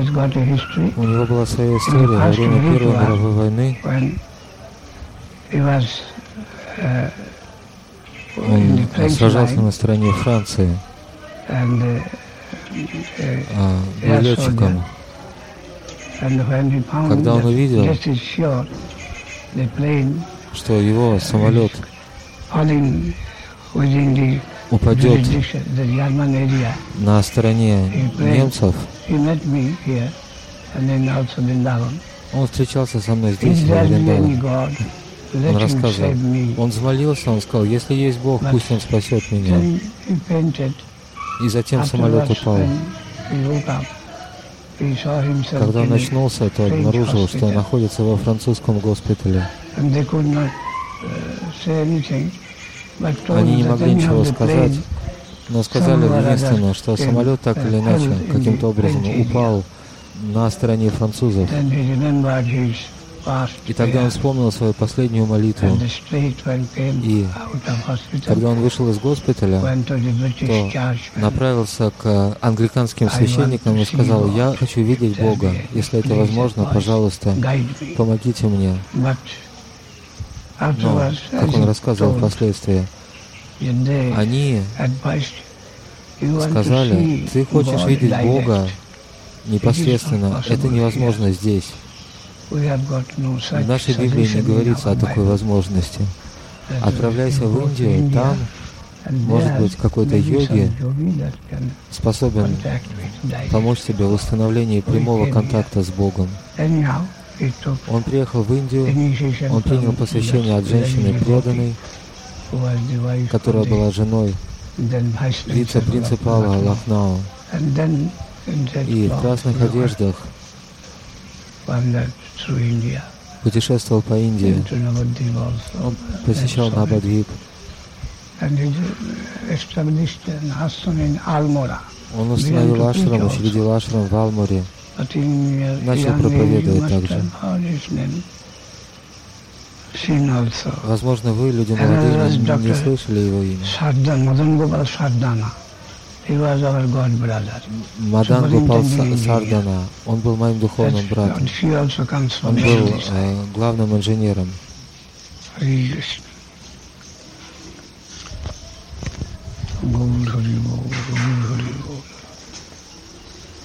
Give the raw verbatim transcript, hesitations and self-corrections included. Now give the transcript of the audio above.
У него была своя история во время Первой мировой войны. Он сражался на стороне Франции, был летчиком. Когда он увидел, что его самолет упадет на стороне немцев, он встречался со мной здесь, в Вриндаване. Он рассказывал, он взмолился, он сказал, если есть Бог, пусть Он спасет меня. И затем самолет упал. Когда он очнулся, то обнаружил, что он находится во французском госпитале. Они не могли ничего сказать, но сказали единственное, что самолет так или иначе, каким-то образом упал на стороне французов. И тогда он вспомнил свою последнюю молитву. И когда он вышел из госпиталя, то направился к англиканским священникам и сказал, я хочу видеть Бога. Если это возможно, пожалуйста, помогите мне. Но, как он рассказывал впоследствии, они сказали, ты хочешь видеть Бога непосредственно, это невозможно здесь. В нашей Библии не говорится о такой возможности. Отправляйся в Индию, там, может быть, какой-то йоги способен помочь тебе в установлении прямого контакта с Богом. Он приехал в Индию, он принял посвящение от женщины преданной, которая была женой вице-принципала Лахнау. И в красных одеждах путешествовал по Индии. Он посещал Навадвип. Он установил ашрам, учредил ашрам в Алморе. Начал проповедовать также. Возможно, вы, люди молодые, не, не слышали его имя. Мадан Гопал Сардана. Он был моим духовным братом. Он был э, главным инженером.